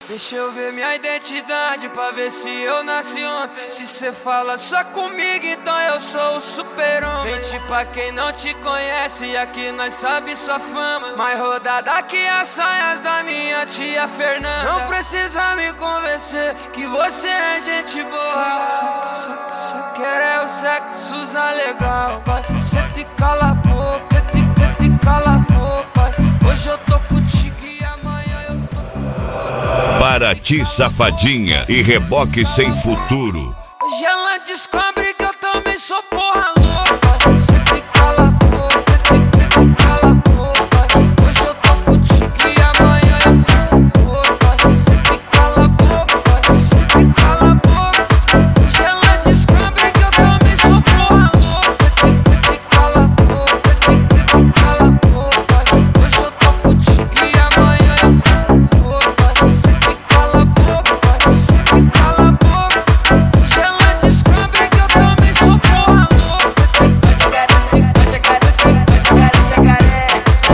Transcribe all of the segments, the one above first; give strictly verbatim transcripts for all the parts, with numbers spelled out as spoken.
Deixa eu ver minha identidade pra ver se eu nasci ontem. Se cê fala só comigo, então eu sou o super-homem. Mente pra quem não te conhece, aqui nós sabe sua fama. Mais rodada que as saias da minha tia Fernanda. Não precisa me convencer que você é gente boa. Só, só, só, só quer é o sexo usar legal. Vai, cê te cala a boca, cê te, cê te cala a boca. Hoje eu tô contigo e amanhã eu tô com... Paraty Safadinha e Reboque Sem Futuro. Hoje ela descobre que eu também sou porra louca. Cê te cala a boca, cê te, cê te cala a boca. Hoje eu tô contigo e amanhã eu tô com outra. Cê te cala a boca, cê te cala a boca. Hoje ela descobre que eu também sou porra louca. Cê te cala a boca, cê te cala a boca. Hoje eu tô contigo e amanhã eu tô com outra. Cê te cala a boca, cê te cala a boca. Hoje ela descobre que eu também sou porra louca. Vai jogar, vai jogar, vai jogar, jacaré.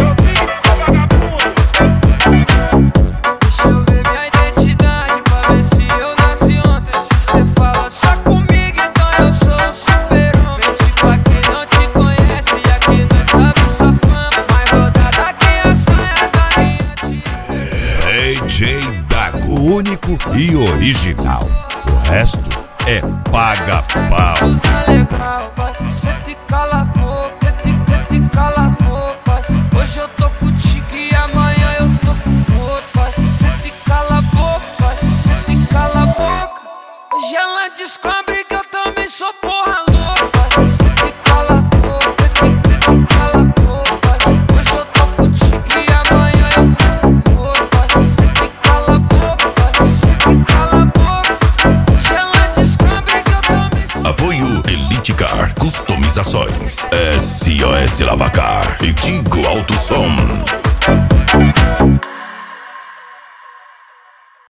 Deixa eu ver minha identidade pra ver se eu nasci ontem. Se cê fala só comigo, então eu sou o super-homem. Mente pra quem não te conhece, e aqui nós sabe sua fama. Mais rodada que as saias da minha tia. D J Dago, o único e original. O resto é paga-pau. Usa legal, vai, cê te cala a boca, cê te, cê te cala a boca. Hoje eu tô contigo e amanhã eu tô com outra. Cê te cala a boca, cê te cala a boca. Hoje ela descobre que eu também sou porra louca. Cê te cala a boca, cê te, cê te cala a boca. Hoje eu tô contigo e amanhã eu tô com outra. Cê te cala a boca, cê te cala a boca. Hoje ela descobre que eu também sou... Apoio Elite Car Customizações, S O S Lavacar e Tigo Alto Som.